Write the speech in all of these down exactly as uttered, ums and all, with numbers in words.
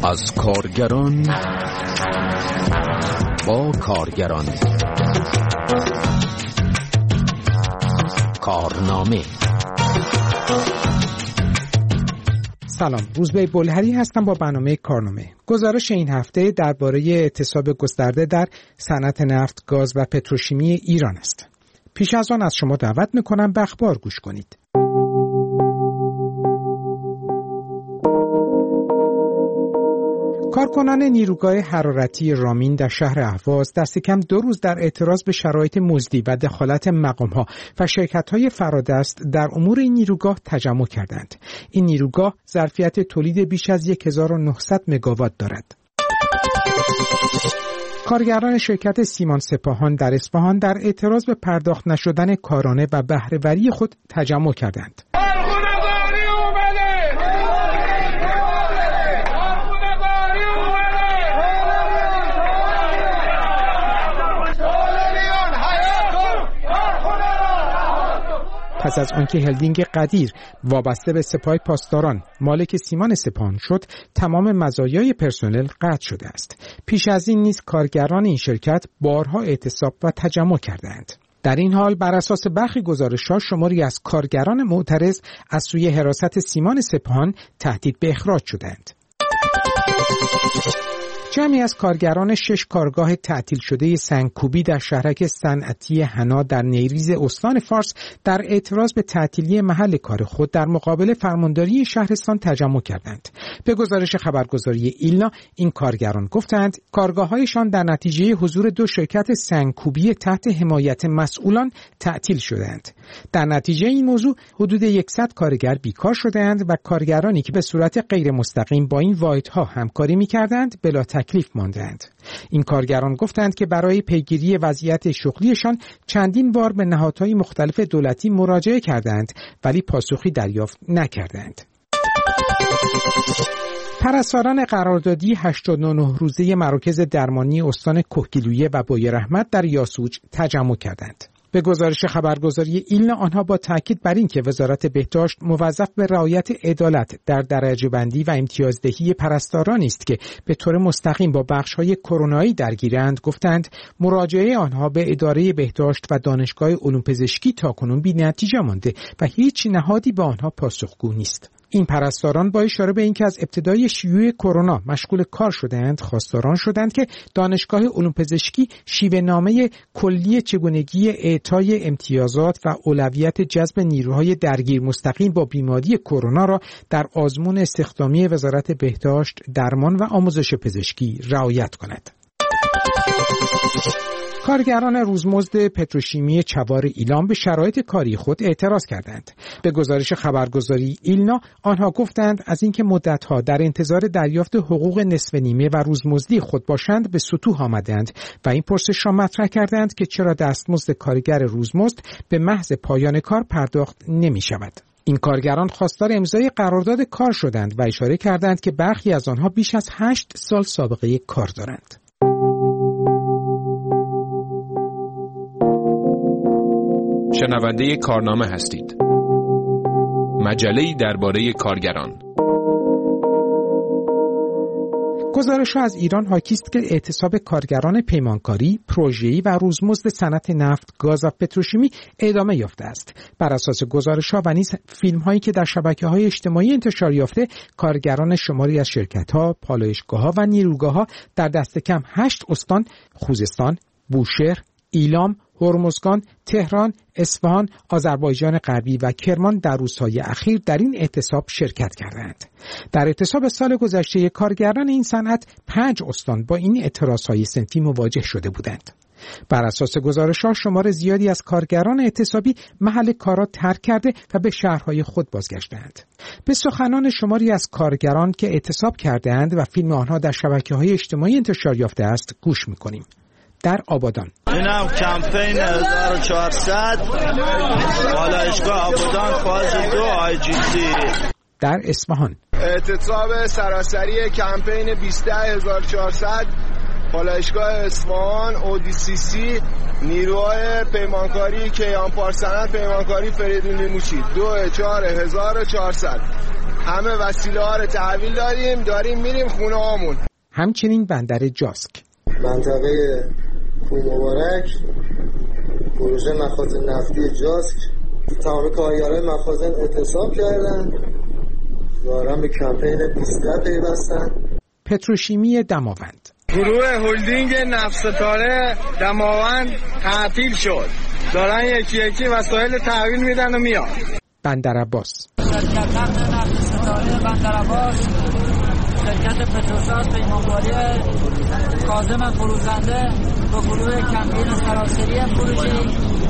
از کارگران با کارگران. کارنامه. سلام، روزبه بلهری هستم با برنامه کارنامه. گزارش این هفته درباره اعتصاب گسترده در صنعت نفت، گاز و پتروشیمی ایران است. پیش از آن از شما دعوت می‌کنم به اخبار گوش کنید. کارکنان نیروگاه حرارتی رامین در شهر اهواز دست کم دو روز در اعتراض به شرایط مزدی و دخالت مقام‌ها و شرکت‌های فرادست در امور این نیروگاه تجمع کردند. این نیروگاه ظرفیت تولید بیش از هزار و نهصد مگاوات دارد. کارگران شرکت سیمان سپاهان در اصفهان در اعتراض به پرداخت نشدن کارانه و بهره‌وری خود تجمع کردند. پس از آنکه هلدینگ قدیر وابسته به سپاه پاسداران مالک سیمان سپاهان شد، تمام مزایای پرسنل قطع شده است. پیش از این نیز کارگران این شرکت بارها اعتصاب و تجمع کردند. در این حال بر اساس برخی گزارش‌ها شماری از کارگران معترض از سوی حراست سیمان سپاهان تهدید به اخراج شدند. جمعی از کارگران شش کارگاه تعطیل شده سنگکوبی در شهرک صنعتی حنا در نیریز استان فارس در اعتراض به تعطیلی محل کار خود در مقابل فرمانداری شهرستان تجمع کردند. به گزارش خبرگزاری ایلنا این کارگران گفتند کارگاه‌هایشان در نتیجه حضور دو شرکت سنگکوبی تحت حمایت مسئولان تعطیل شدند. در نتیجه این موضوع حدود صد کارگر بیکار شدند و کارگرانی که به صورت غیر مستقیم با این واحدها همکاری می‌کردند بلا تکلیف ماندند. این کارگران گفتند که برای پیگیری وضعیت شغلیشان چندین بار به نهادهای مختلف دولتی مراجعه کردند ولی پاسخی دریافت نکردند. پرستاران قراردادی هشتاد و نه روزه مراکز درمانی استان کهگیلویه و بویراحمد در یاسوج تجمع کردند. به گزارش خبرگزاری ایلنا آنها با تاکید بر این که وزارت بهداشت موظف به رعایت عدالت در درجه بندی و امتیازدهی پرستارانی است که به طور مستقیم با بخش‌های کرونایی درگیرند، گفتند مراجعه آنها به اداره بهداشت و دانشگاه علوم پزشکی تاکنون بی‌نتیجه مانده و هیچ نهادی به آنها پاسخگو نیست. این پرستاران با اشاره به اینکه از ابتدای شیوع کرونا مشغول کار شدند، خواستاران شدند که دانشگاه علوم پزشکی شیوه نامه کلی چگونگی اعطای امتیازات و اولویت جذب نیروهای درگیر مستقیم با بیماری کرونا را در آزمون استخدامی وزارت بهداشت، درمان و آموزش پزشکی رعایت کند. کارگران روزمزد پتروشیمی چوار ایلام به شرایط کاری خود اعتراض کردند. به گزارش خبرگزاری ایلنا آنها گفتند از اینکه مدت‌ها در انتظار دریافت حقوق نصف نیمه و روزمزدی خود باشند به سطوح آمدند و این پرسش را مطرح کردند که چرا دستمزد کارگر روزمزد به محض پایان کار پرداخت نمی‌شود. این کارگران خواستار امضای قرارداد کار شدند و اشاره کردند که برخی از آنها بیش از هشت سال سابقه کار دارند. شنونده کارنامه هستید. مجله‌ای درباره کارگران. گزارش‌ها از ایران حاکی است که اعتصاب کارگران پیمانکاری، پروژه‌ای و روزمزد صنعت نفت، گاز و پتروشیمی ادامه یافته است. بر اساس گزارش‌ها و نیز فیلم‌هایی که در شبکه‌های اجتماعی انتشار یافته، کارگران شماری از شرکت‌ها، پالایشگاه‌ها و نیروگاه‌ها در دست کم هشت استان خوزستان، بوشهر، ایلام، هرمزگان، تهران، اصفهان، آذربایجان غربی و کرمان در روزهای اخیر در این اعتصاب شرکت کردند. در اعتصاب سال گذشته کارگران این صنعت پنج استان با این اعتراضهای صنفی مواجه شده بودند. بر اساس گزارش‌ها شمار زیادی از کارگران اعتصابی محل کار را ترک کرده و به شهرهای خود بازگشتند. به سخنان شماری از کارگران که اعتصاب کردند و فیلم آنها در شبکه‌های اجتماعی انتشار یافته است گوش می‌کنیم. در آبادان اینم کمپین هزار و چهارصد پالایشگاه آبادان فاز دو آی جی سی. در اصفهان اعتصاب سراسری کمپین بیست و ده هزار و چهارصد پالایشگاه اصفهان اودیسیسی نیروهای پیمانکاری کیان پارسنت پیمانکاری فریدون لیموچی دو چهار هزار و چهارصد همه وسیله ها رو تحویل دادیم، داریم میریم خونه هامون. همچنین بندر جاسک، منطقه کوه مبارک، پروژه مخازن نفتی جاسک، تمام کارگرای مخازن اعتصاب کردن، دارن به کمپین بیست پیوستن. پتروشیمی دماوند، گروه هلدینگ نفت ستاره دماوند تعطیل شد، دارن یکی یکی وسایل تحویل میدن و میان. بندر عباس، شرکت نفت ستاره بندر عباس، شرکت پتروشاس پیمانکاری کاظم فروزنده با گروه کمپین سراسری پروژه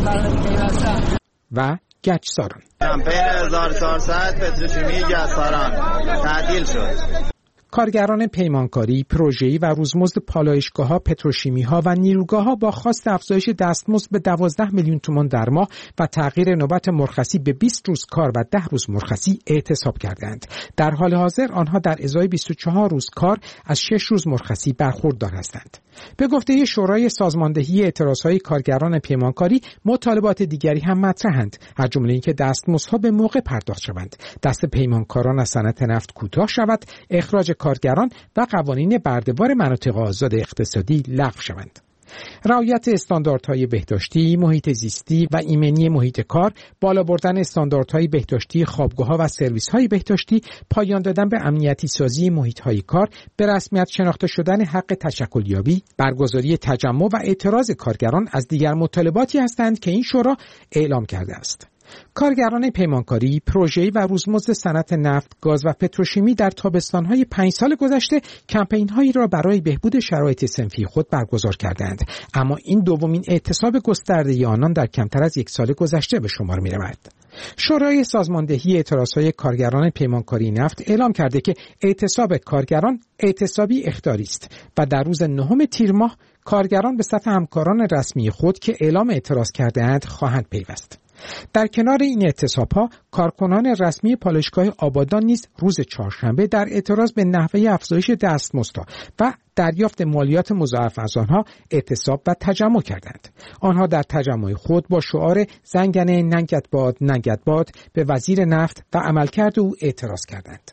پیوستن. و گچساران، کمپین هزار و چهارصد پتروشیمی گچساران تعطیل شد. کارگران پیمانکاری، پروژه‌ای و روزمزد پالایشگاه‌ها، پتروشیمی‌ها و نیروگاه‌ها با خواست افزایش دستمزد به دوازده میلیون تومان در ماه و تغییر نوبت مرخصی به بیست روز کار و ده روز مرخصی اعتصاب کردند. در حال حاضر آنها در ازای بیست و چهار روز کار از شش روز مرخصی برخوردار هستند. به گفته شورای سازماندهی اعتراضهای کارگران پیمانکاری، مطالبات دیگری هم مطرحند، از جمله اینکه دستمزدها به موقع پرداخت شوند، دست پیمانکاران از صنعت نفت کوتاه شود، اخراج کارگران و قوانین برده‌بار مناطق آزاد اقتصادی لغو شوند. رعایت استانداردهای بهداشتی، محیط زیستی و ایمنی محیط کار، بالا بردن استانداردهای بهداشتی خوابگاه‌ها و سرویس‌های بهداشتی، پایان دادن به امنیتی سازی محیط‌های کار، به رسمیت شناخته شدن حق تشکلیابی، برگزاری تجمع و اعتراض کارگران از دیگر مطالباتی هستند که این شورا اعلام کرده است. کارگران پیمانکاری، پروژه‌ای و روزمزد صنعت نفت، گاز و پتروشیمی در تابستان‌های پنج سال گذشته کمپین‌هایی را برای بهبود شرایط صنفی خود برگزار کردند، اما این دومین اعتصاب گسترده آنان در کمتر از یک سال گذشته به شمار می‌رود. شورای سازماندهی اعتراضهای کارگران پیمانکاری نفت اعلام کرده که اعتصاب کارگران اعتصابی اخطاری است و در روز نهم تیر ماه کارگران به صف همکاران رسمی خود که اعلام اعتراض کرده‌اند خواهند پیوست. در کنار این اعتصاب‌ها، کارکنان رسمی پالایشگاه آبادان نیز روز چهارشنبه در اعتراض به نحوه افزایش دستمزدها و دریافت مالیات مضاعف از آنها اعتصاب و تجمع کردند. آنها در تجمع خود با شعار زنگنه ننگت باد ننگت باد به وزیر نفت و عملکرد او اعتراض کردند.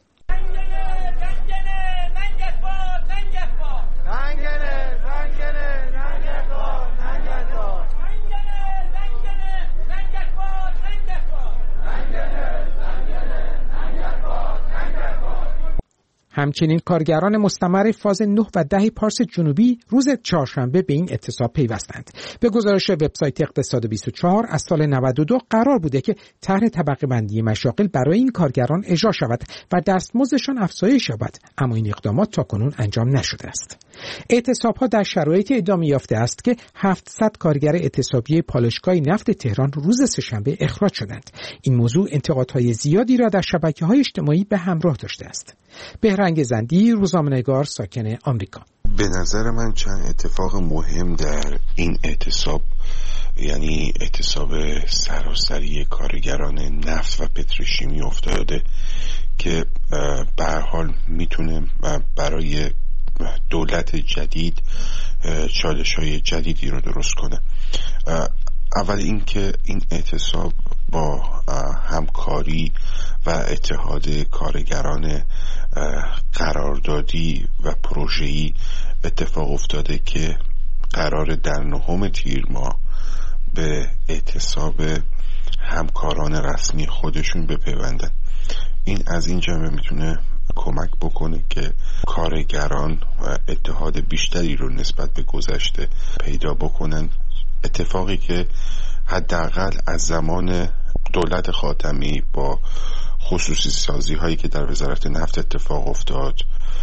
همچنین کارگران مستمر فاز نه و ده پارس جنوبی روز چهارشنبه به این اعتصاب پیوستند. به گزارش وبسایت اقتصاد بیست و چهار از سال نود و دو قرار بوده که طرح طبقه بندی مشاغل برای این کارگران اجرا شود و دستمزدشان افزایش یابد، اما این اقدامات تاکنون انجام نشده است. اعتصاب‌ها در شرایط ادامه یافته است که هفتصد کارگر اعتصابی پالایشگاه نفت تهران روز سه‌شنبه اخراج شدند. این موضوع انتقادهای زیادی را در شبکه‌های اجتماعی به همراه داشته است. بهرنگ زندی، روزنامه‌نگار ساکن آمریکا. به نظر من چند اتفاق مهم در این اعتصاب، یعنی اعتصاب سراسری کارگران نفت و پتروشیمی افتاده که به هر حال میتونه برای دولت جدید چالش‌های جدیدی رو درست کنه. اول اینکه این اعتصاب با همکاری و اتحاد کارگران قراردادی و پروژه‌ای اتفاق افتاده که قرار در نهم تیر ماه به اعتصاب همکاران رسمی خودشون بپیوندن. این از این جنبه میتونه کمک بکنه که کارگران اتحاد بیشتری رو نسبت به گذشته پیدا بکنن، اتفاقی که حداقل از زمان دولت خاتمی با خصوصی سازی هایی که در وزارت نفت اتفاق افتاد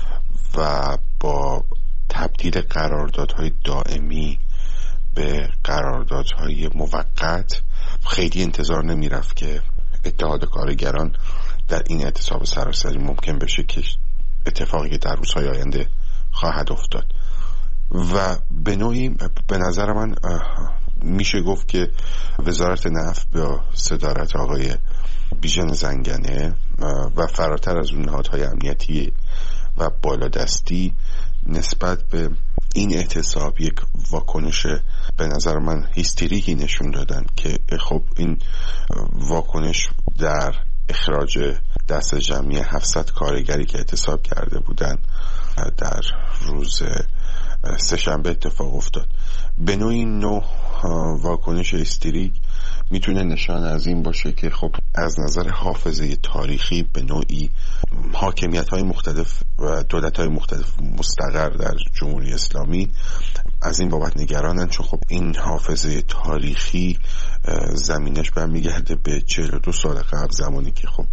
و با تبدیل قراردادهای دائمی به قراردادهای موقت خیلی انتظار نمی رفت که اتحاد کارگران در این اعتصاب سراسری ممکن بشه که اتفاقی که در روزهای آینده خواهد افتاد. و به نوعی به نظر من میشه گفت که وزارت نفت با صدارت آقای بیژن زنگنه و فراتر از اون نهادهای امنیتی و بالادستی نسبت به این اعتصاب یک واکنش به نظر من هیستریکی نشون دادن که خب این واکنش در اخراج دست جمعی هفتصد کارگری که اعتصاب کرده بودن در روز سه‌شنبه اتفاق افتاد. به نوعی این نوع واکنش هیستریک میتونه نشان از این باشه که خب از نظر حافظه تاریخی به نوعی حاکمیت‌های مختلف و دولت‌های مختلف مستقر در جمهوری اسلامی از این بابت نگرانن، چون خب این حافظه تاریخی زمینش برمیگرده به چهل و دو سال قبل، زمانی که خب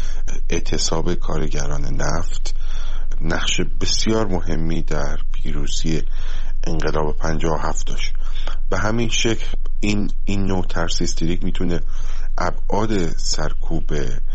اعتصاب کارگران نفت نقش بسیار مهمی در پیروزی انقلاب پنجاه و هفت داشت. به همین شکل این این نوع ترس هیستریک میتونه ابعاد سرکوب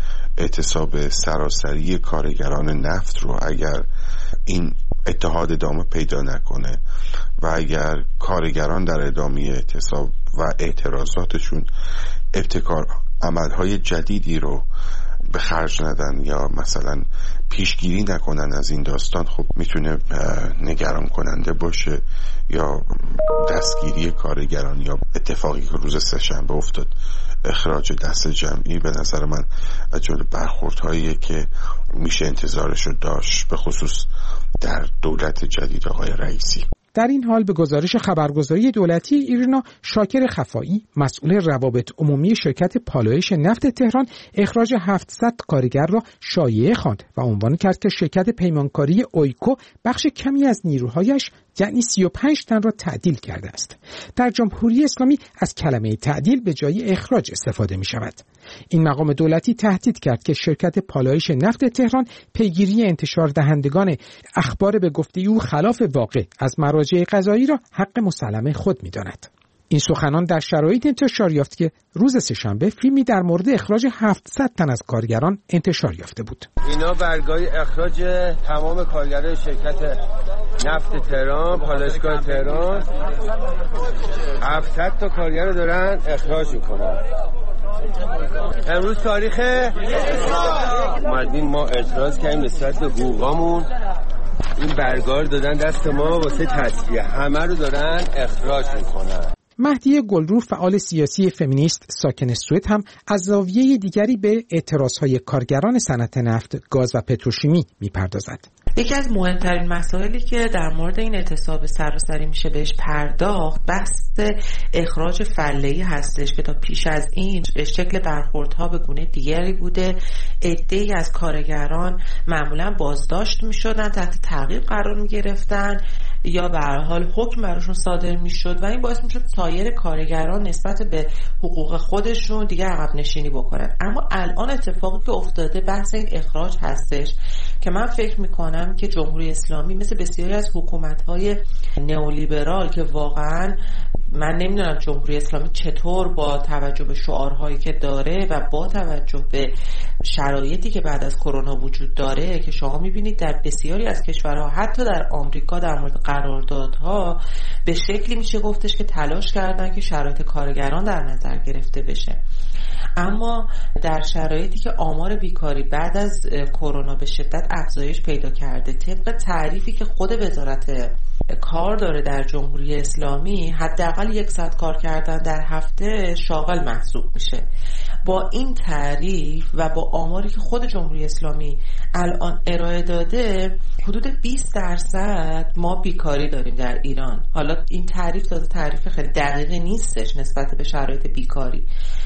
اعتصاب سراسری کارگران نفت رو، اگر این اتحاد ادامه پیدا نکنه و اگر کارگران در ادامه اعتصاب و اعتراضاتشون ابتکار عملهای جدیدی رو به خرج ندن یا مثلا پیشگیری نکنن از این داستان، خب میتونه نگران کننده باشه یا دستگیری کارگران یا اتفاقی که روز سه‌شنبه افتاد اخراج دست جمعی به نظر من از جمله برخوردهایی که میشه انتظارش رو داشت، به خصوص در دولت جدید آقای رئیسی. در این حال به گزارش خبرگزاری دولتی ایرنا، شاکر خفایی مسئول روابط عمومی شرکت پالایش نفت تهران اخراج هفتصد کارگر را شایعه خواند و عنوان کرد که شرکت پیمانکاری اویکو بخش کمی از نیروهایش یعنی سی و پنج تن را تعدیل کرده است. در جمهوری اسلامی از کلمه تعدیل به جای اخراج استفاده می شود. این مقام دولتی تهدید کرد که شرکت پالایش نفت تهران پیگیری انتشار دهندگان اخبار به گفته او خلاف واقع از مراجع قضایی را حق مسلم خود می داند. این سخنان در شرایط انتشار یافت که روز سه‌شنبه فیلمی در مورد اخراج هفتصد تن از کارگران انتشار یافته بود. اینا برگای اخراج تمام کارگرای شرکت نفت تهران، پالایشگاه تهران، هفتصد تا کارگر رو دارن اخراج میکنن. امروز تاریخ اومدیم ما اعتراض کردیم نسبت به حقوقامون، این برگار دادن دست ما واسه تصفیه، همه رو دارن اخراج میکنن. مهدی گلرو، فعال سیاسی فمینیست ساکن سوئد، هم از زاویه دیگری به اعتراضهای کارگران صنعت نفت، گاز و پتروشیمی میپردازد. یکی از مهمترین مسائلی که در مورد این اعتصاب سراسری میشه بهش پرداخت بحث اخراج فله‌ای هستش که تا پیش از این به شکل برخوردها به گونه دیگری بوده. عده‌ای از کارگران معمولا بازداشت میشدن، تحت تعقیب قرار میگرفتن یا به هر حال حکم براشون صادر میشد و این باعث میشد سایر کارگران نسبت به حقوق خودشون دیگه عقب نشینی بکنن. اما الان اتفاقی که افتاده بحث این اخراج هستش که من فکر میکنم که جمهوری اسلامی مثل بسیاری از حکومت‌های نئولیبرال که واقعا من نمیدونم جمهوری اسلامی چطور با توجه به شعارهایی که داره و با توجه به شرایطی که بعد از کرونا وجود داره که شما میبینید در بسیاری از کشورها، حتی در آمریکا، در مورد قراردادها به شکلی میشه گفتش که تلاش کردن که شرایط کارگران در نظر گرفته بشه. اما در شرایطی که آمار بیکاری بعد از کرونا به شدت افزایش پیدا کرده، طبق تعریفی که خود وزارت کار داره در جمهوری اسلامی، حداقل یک ساعت کار کردن در هفته شاغل محسوب میشه. با این تعریف و با آماری که خود جمهوری اسلامی الان ارائه داده، حدود بیست درصد ما بیکاری داریم در ایران. حالا این تعریف داده تعریف خیلی دقیقی نیستش نسبت به شرایط بیکاری.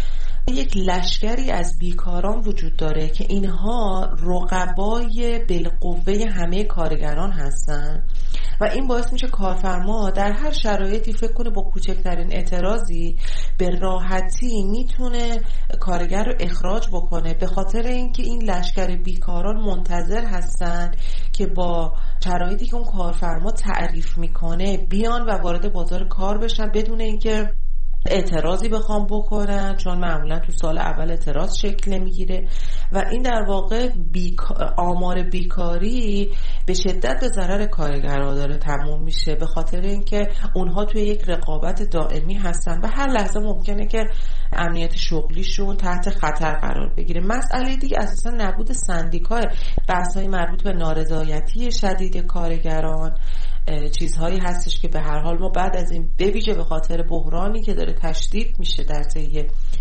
یک لشکری از بیکاران وجود داره که اینها رقبای بالقوه همه کارگران هستن و این باعث میشه کارفرما در هر شرایطی فکر کنه با کوچکترین اعتراضی به راحتی میتونه کارگر رو اخراج بکنه، به خاطر اینکه این لشکر بیکاران منتظر هستن که با شرایطی که اون کارفرما تعریف میکنه بیان و وارد بازار کار بشن بدون اینکه اعتراضی بخوام بکنن، چون معمولا تو سال اول اعتراض شکل نمیگیره و این در واقع بیک... آمار بیکاری به شدت به ضرر کارگرها داره تموم میشه، به خاطر اینکه اونها توی یک رقابت دائمی هستن و هر لحظه ممکنه که امنیت شغلیشون تحت خطر قرار بگیره. مسئله دیگه اساسا نبود سندیکای، بحث‌های مربوط به نارضایتی شدید کارگران، چیزهایی هستش که به هر حال ما بعد از این به ویژه به خاطر بحرانی که داره تشدید میشه در طی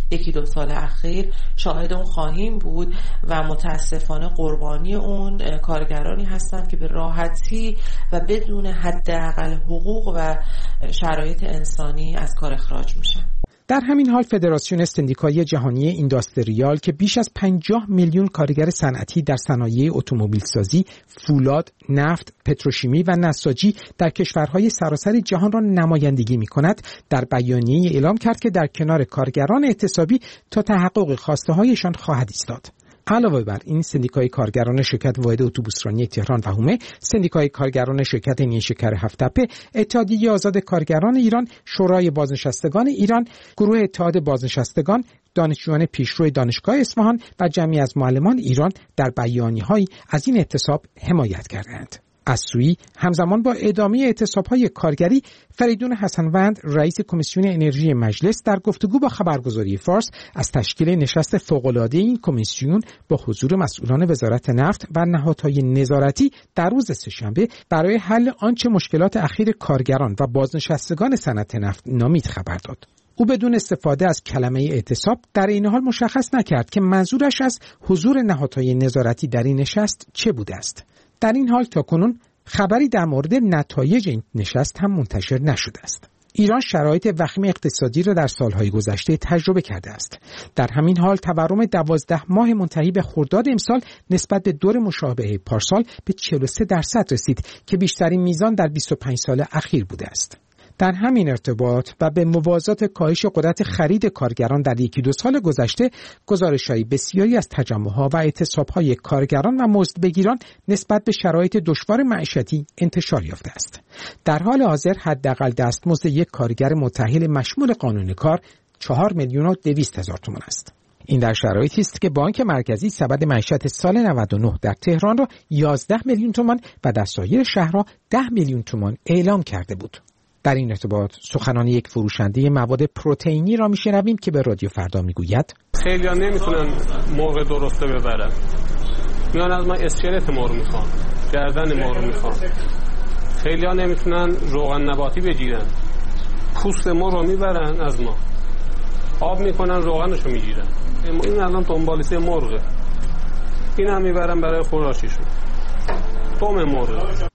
یکی دو سال اخیر شاهد اون خواهیم بود و متاسفانه قربانی اون کارگرانی هستند که به راحتی و بدون حداقل حقوق و شرایط انسانی از کار اخراج میشن. در همین حال فدراسیون سندیکایی جهانی اینداستریال که بیش از پنجاه میلیون کارگر صنعتی در صنایع اتومبیل سازی، فولاد، نفت، پتروشیمی و نساجی در کشورهای سراسر جهان را نمایندگی می‌کند، در بیانیه‌ای اعلام کرد که در کنار کارگران اعتصابی تا تحقق خواسته‌هایشان خواهد ایستاد. علاوه بر این، سندیکای کارگران شرکت واحد اتوبوسرانی تهران و هومه، سندیکای کارگران شرکت نیشکر هفت‌تپه، اتحادیه آزاد کارگران ایران، شورای بازنشستگان ایران، گروه اتحاد بازنشستگان، دانشجویان پیشرو دانشگاه اصفهان و جمعی از معلمان ایران در بیانیه‌هایی از این اعتصاب حمایت کردند. از سوی همزمان با ادامه اعتصاب‌های کارگری، فریدون حسنوند رئیس کمیسیون انرژی مجلس در گفتگو با خبرگزاری فارس از تشکیل نشست فوق‌العاده این کمیسیون با حضور مسئولان وزارت نفت و نهادهای نظارتی در روز سه‌شنبه برای حل آنچه مشکلات اخیر کارگران و بازنشستگان صنعت نفت نامید خبر داد. او بدون استفاده از کلمه اعتصاب در این حال مشخص نکرد که منظورش از حضور نهادهای نظارتی در این نشست چه بوده است. در این حال تاکنون خبری در مورد نتایج این نشست هم منتشر نشده است. ایران شرایط وخیم اقتصادی را در سالهای گذشته تجربه کرده است. در همین حال تورم دوازده ماه منتهی به خرداد امسال نسبت به دور مشابه پارسال به چهل و سه درصد رسید که بیشترین میزان در بیست و پنج سال اخیر بوده است. در همین ارتباط و به موازات کاهش قدرت خرید کارگران در یکی دو سال گذشته، گزارش‌های بسیاری از تجمع‌ها و اعتصاب‌های کارگران و مزدبگیران نسبت به شرایط دشوار معیشتی انتشار یافته است. در حال حاضر حداقل دستمزد یک کارگر متأهل مشمول قانون کار چهار میلیون و دویست هزار تومان است. این در شرایطی است که بانک مرکزی سبد معیشت سال نود و نه در تهران را یازده میلیون تومان و در سایر شهرها ده میلیون تومان اعلام کرده بود. در این ارتباط سخنان یک فروشنده مواد پروتئینی را میشنویم که به رادیو فردا میگوید خیلی‌ها نمیتونن مرغ درسته ببرن، میان از ما اسکلت مرغ میخوان، گردن مرغ میخوان. خیلی‌ها نمیتونن روغن نباتی بگیرن، پوست مرغ رو میبرن از ما، آب میکنن روغنشو میگیرن. این الان دنبالیسه مرغه، این هم میبرن برای خوراشیشون، دم مرغ.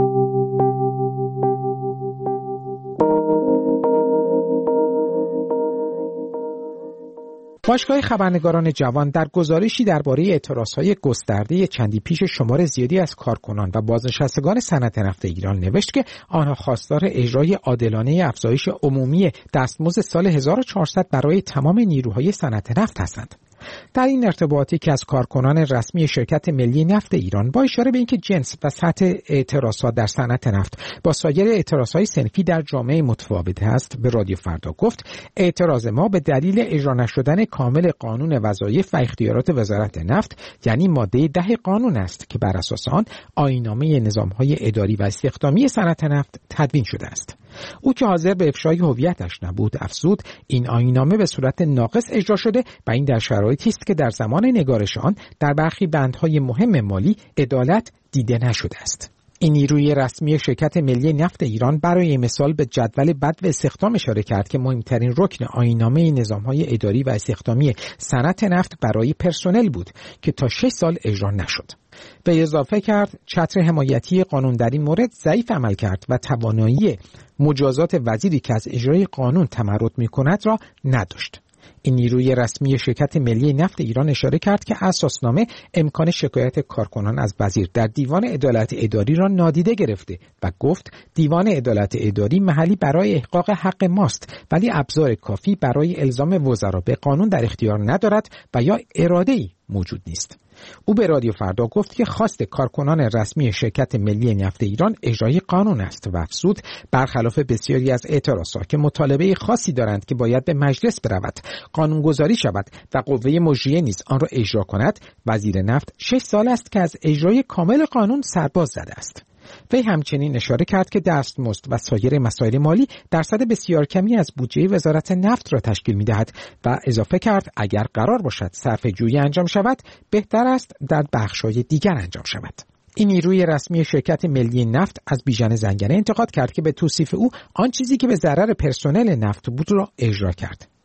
باشگاه خبرنگاران جوان در گزارشی درباره اعتراضهای گسترده چندی پیش شمار زیادی از کارکنان و بازنشستگان صنعت نفت ایران نوشت که آنها خواستار اجرای عادلانه افزایش عمومی دستمزد سال هزار و چهارصد برای تمام نیروهای صنعت نفت هستند. در این ارتباطی که از کارکنان رسمی شرکت ملی نفت ایران با اشاره به اینکه جنس و سطح اعتراضات در صنعت نفت با سایر اعتراضهای صنفی در جامعه متفاوت است، به رادیو فردا گفت اعتراض ما به دلیل اجرا نشدن کامل قانون وظایف و اختیارات وزارت نفت، یعنی ماده ده قانون است که بر اساس آن آیین‌نامه نظام‌های اداری و استخدامی صنعت نفت تدوین شده است. او که حاضر به افشای هویتش نبود افزود این آیین‌نامه به صورت ناقص اجرا شده و این در شرایطی است که در زمان نگارش آن در برخی بندهای مهم مالی عدالت دیده نشده است. این نیروی رسمی شرکت ملی نفت ایران برای مثال به جدول بدو استخدام اشاره کرد که مهمترین رکن آیین‌نامه نظام‌های اداری و استخدامی صنعت نفت برای پرسنل بود که تا شش سال اجرا نشد. به اضافه کرد چتر حمایتی قانون در این مورد ضعیف عمل کرد و توانایی مجازات وزیری که از اجرای قانون تمرد می‌کند را نداشت. این نیروی رسمی شرکت ملی نفت ایران اشاره کرد که اساسنامه امکان شکایت کارکنان از وزیر در دیوان عدالت اداری را نادیده گرفته و گفت دیوان عدالت اداری محلی برای احقاق حق ماست ولی ابزار کافی برای الزام وزرا به قانون در اختیار ندارد و یا اراده‌ای موجود نیست. او به رادیو فردا گفت که خواست کارکنان رسمی شرکت ملی نفت ایران اجرای قانون است و افزود برخلاف بسیاری از اعتراضات که مطالبه خاصی دارند که باید به مجلس برود، قانونگذاری شود و قوه مجریه نیز آن را اجرا کند، وزیر نفت شش سال است که از اجرای کامل قانون سرباز زده است. وی همچنین اشاره کرد که دستمزد و سایر مسائل مالی درصد بسیار کمی از بودجه وزارت نفت را تشکیل می‌دهد و اضافه کرد اگر قرار باشد صرفه‌جویی انجام شود بهتر است در بخش‌های دیگر انجام شود. این نیروی رسمی شرکت ملی نفت از بیژن زنگنه انتقاد کرد که به توصیف او آن چیزی که به ضرر پرسنل نفت بود را اجرا کرد.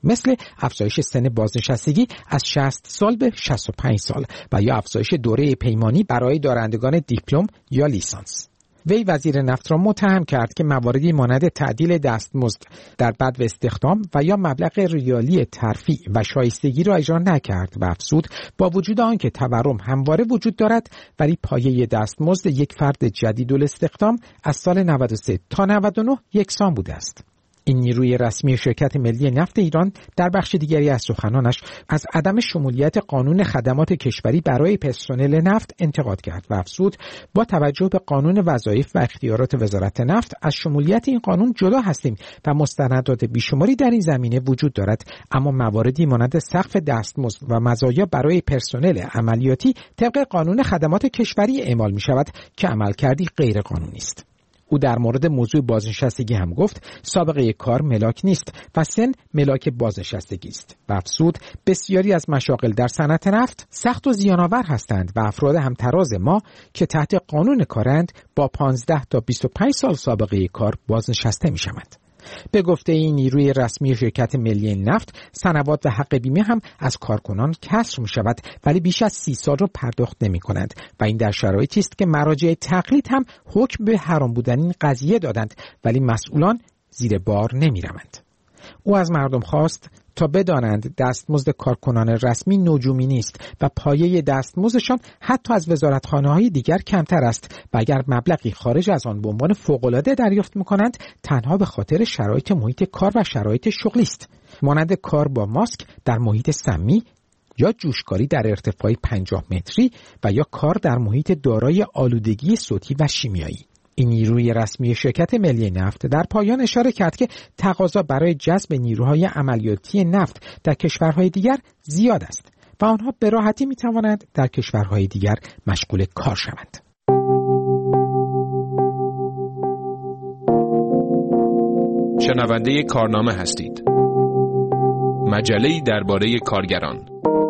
مثل افزایش سن بازنشستگی از شصت سال به شصت و پنج سال و یا افزایش دوره پیمانی برای دارندگان دیپلم یا لیسانس. وی وزیر نفت را متهم کرد که مواردی مانند تعدیل دستمزد در بدو استخدام و یا مبلغ ریالی ترفیع و شایستگی را اجرا نکرد و افزود با وجود آنکه تورم همواره وجود دارد ولی پایه دستمزد یک فرد جدیدالاستخدام از سال نود و سه تا نود و نه یکسان بوده است. این نیروی رسمی شرکت ملی نفت ایران در بخش دیگری از سخنانش از عدم شمولیت قانون خدمات کشوری برای پرسنل نفت انتقاد کرد و افزود با توجه به قانون وظایف و اختیارات وزارت نفت از شمولیت این قانون جدا هستیم و مستندات بیشماری در این زمینه وجود دارد، اما مواردی مانند سقف دستمزد و مزایا برای پرسنل عملیاتی طبق قانون خدمات کشوری اعمال می شود که عملکردی غیر قانونی است. او در مورد موضوع بازنشستگی هم گفت سابقه کار ملاک نیست و سن ملاک بازنشستگی است و افزود بسیاری از مشاغل در صنعت نفت سخت و زیان‌آور هستند و افراد همتراز ما که تحت قانون کارند با پانزده تا بیست و پنج سال سابقه کار بازنشسته می‌شوند. به گفته این نیروی رسمی شرکت ملی نفت، سنوات و حق بیمه هم از کارکنان کسر می شود ولی بیش از سی سال را پرداخت نمی کنند و این در شرایطی است که مراجع تقلید هم حکم به حرام بودن این قضیه دادند ولی مسئولان زیر بار نمی روند. او از مردم خواست تا بدانند دستمزد کارکنان رسمی نجومی نیست و پایه دستمزدشان حتی از وزارتخانه‌های دیگر کمتر است و اگر مبلغی خارج از آن به عنوان فوق‌العاده دریافت می‌کنند تنها به خاطر شرایط محیط کار و شرایط شغلی است، مانند کار با ماسک در محیط سمی یا جوشکاری در ارتفاع پنجاه متری و یا کار در محیط دارای آلودگی صوتی و شیمیایی. این نیروی رسمی شرکت ملی نفت در پایان اشاره کرد که تقاضا برای جذب نیروهای عملیاتی نفت در کشورهای دیگر زیاد است و آنها به راحتی می توانند در کشورهای دیگر مشغول کار شوند. شنونده کارنامه هستید. مجله‌ای درباره کارگران.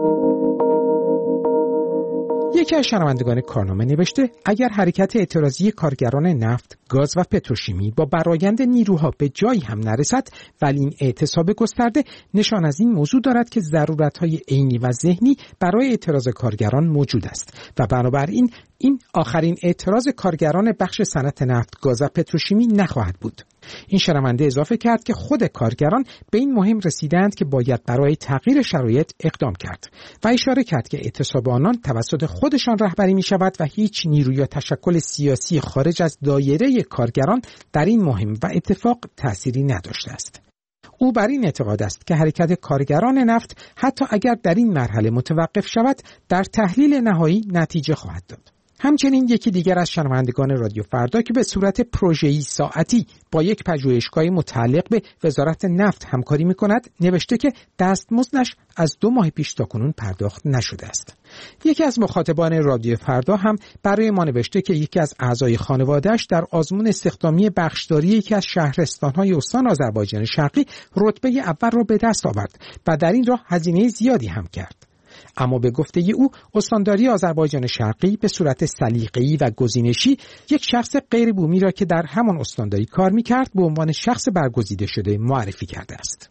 یکی از شنوندگان کارنامه نوشته اگر حرکت اعتراضی کارگران نفت، گاز و پتروشیمی با برآیند نیروها به جایی هم نرسد ولی این اعتصاب گسترده نشان از این موضوع دارد که ضرورت‌های عینی و ذهنی برای اعتراض کارگران موجود است و بنابراین این آخرین اعتراض کارگران بخش صنعت نفت، گاز و پتروشیمی نخواهد بود. این شنونده اضافه کرد که خود کارگران به این مهم رسیدند که باید برای تغییر شرایط اقدام کرد و اشاره کرد که اعتصاب آنان توسط خودشان رهبری می شود و هیچ نیروی یا تشکل سیاسی خارج از دایره کارگران در این مهم و اتفاق تأثیری نداشته است. او بر این اعتقاد است که حرکت کارگران نفت حتی اگر در این مرحله متوقف شود در تحلیل نهایی نتیجه خواهد داد. همچنین یکی دیگر از شنوندگان رادیو فردا که به صورت پروژه‌ای ساعتی با یک پژوهشگاه متعلق به وزارت نفت همکاری می‌کند نوشته که دستمزدش از دو ماه پیش تاکنون پرداخت نشده است. یکی از مخاطبان رادیو فردا هم برای ما نوشته که یکی از اعضای خانواده‌اش در آزمون استخدامی بخشداری یکی از شهرستان‌های استان آذربایجان شرقی رتبه اول را به دست آورد و در این راه هزینه زیادی هم کرد. اما به گفته او استانداری آذربایجان شرقی به صورت سلیقه‌ای و گزینشی یک شخص غیر بومی را که در همان استانداری کار می‌کرد به عنوان شخص برگزیده شده معرفی کرده است.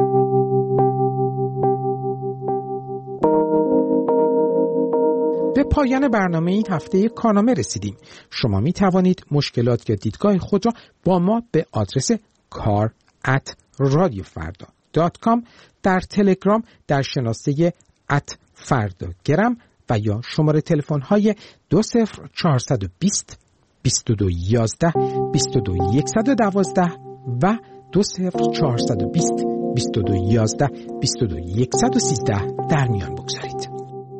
به پایان برنامه این هفته کارنامه رسیدیم. شما می توانید مشکلات یا دیدگاه خود را با ما به آدرس کار ات رادیو فردا دات کام در تلگرام در شناسه ات فردا گرم و یا شماره تلفن های دو صفر چهارصد و بیست بیست و دو یازده بیست و دو صد و دوازده و دو صفر چهارصد و بیست بیست و دو یازده بیست و دو صد و سیزده در میان بگذارید.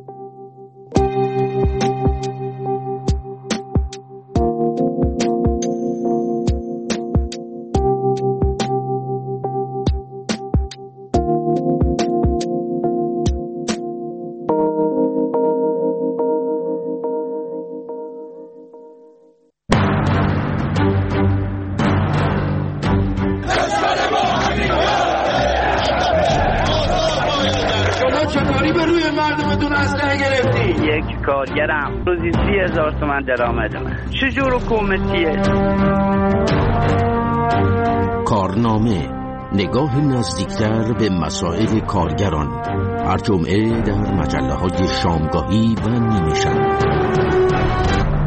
کارگرم روزی سی هزار تومن درآمدمه. چجور حکومتیه؟ کارنامه نگاه نزدیکتر به مسائل کارگران، هر جمعه در مجله های شامگاهی و نیمه شب.